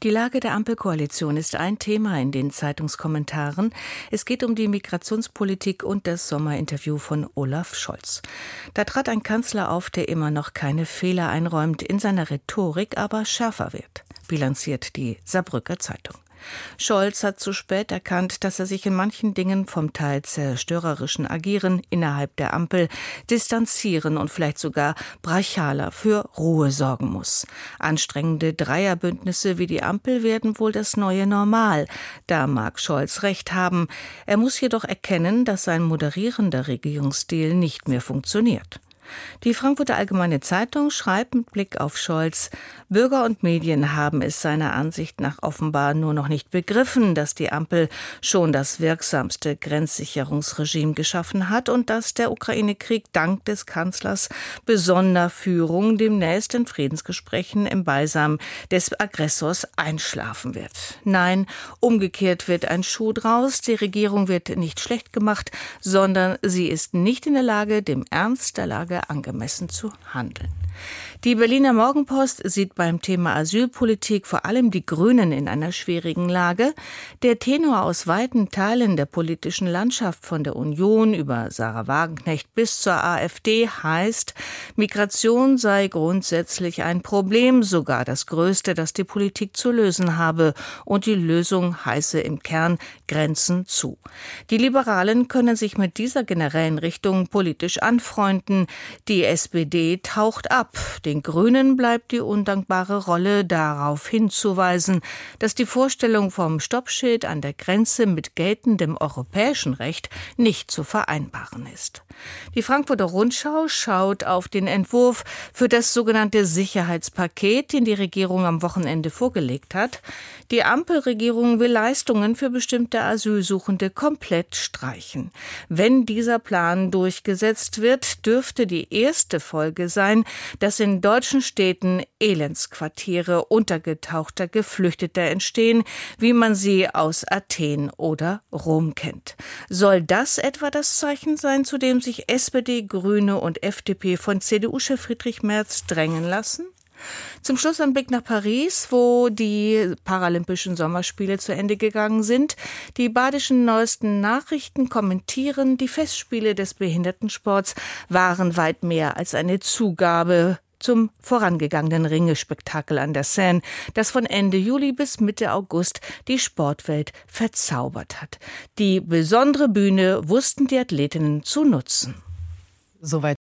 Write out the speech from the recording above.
Die Lage der Ampelkoalition ist ein Thema in den Zeitungskommentaren. Es geht um die Migrationspolitik und das Sommerinterview von Olaf Scholz. Da trat ein Kanzler auf, der immer noch keine Fehler einräumt, in seiner Rhetorik aber schärfer wird, bilanziert die Saarbrücker Zeitung. Scholz hat zu spät erkannt, dass er sich in manchen Dingen vom teils zerstörerischen Agieren innerhalb der Ampel distanzieren und vielleicht sogar brachialer für Ruhe sorgen muss. Anstrengende Dreierbündnisse wie die Ampel werden wohl das neue Normal. Da mag Scholz recht haben. Er muss jedoch erkennen, dass sein moderierender Regierungsstil nicht mehr funktioniert. Die Frankfurter Allgemeine Zeitung schreibt mit Blick auf Scholz: Bürger und Medien haben es seiner Ansicht nach offenbar nur noch nicht begriffen, dass die Ampel schon das wirksamste Grenzsicherungsregime geschaffen hat und dass der Ukraine-Krieg dank des Kanzlers Besonderführung demnächst in Friedensgesprächen im Beisammen des Aggressors einschlafen wird. Nein, umgekehrt wird ein Schuh draus. Die Regierung wird nicht schlecht gemacht, sondern sie ist nicht in der Lage, dem Ernst der Lage angemessen zu handeln. Die Berliner Morgenpost sieht beim Thema Asylpolitik vor allem die Grünen in einer schwierigen Lage. Der Tenor aus weiten Teilen der politischen Landschaft, von der Union über Sarah Wagenknecht bis zur AfD, heißt, Migration sei grundsätzlich ein Problem, sogar das größte, das die Politik zu lösen habe. Und die Lösung heiße im Kern Grenzen zu. Die Liberalen können sich mit dieser generellen Richtung politisch anfreunden. Die SPD taucht ab. Den Grünen bleibt die undankbare Rolle, darauf hinzuweisen, dass die Vorstellung vom Stoppschild an der Grenze mit geltendem europäischen Recht nicht zu vereinbaren ist. Die Frankfurter Rundschau schaut auf den Entwurf für das sogenannte Sicherheitspaket, den die Regierung am Wochenende vorgelegt hat. Die Ampelregierung will Leistungen für bestimmte Asylsuchende komplett streichen. Wenn dieser Plan durchgesetzt wird, dürfte die erste Folge sein, dass in deutschen Städten Elendsquartiere untergetauchter Geflüchteter entstehen, wie man sie aus Athen oder Rom kennt. Soll das etwa das Zeichen sein, zu dem sich SPD, Grüne und FDP von CDU-Chef Friedrich Merz drängen lassen? Zum Schluss ein Blick nach Paris, wo die Paralympischen Sommerspiele zu Ende gegangen sind. Die badischen neuesten Nachrichten kommentieren, die Festspiele des Behindertensports waren weit mehr als eine Zugabe zum vorangegangenen Ringespektakel an der Seine, das von Ende Juli bis Mitte August die Sportwelt verzaubert hat. Die besondere Bühne wussten die Athletinnen zu nutzen. Soweit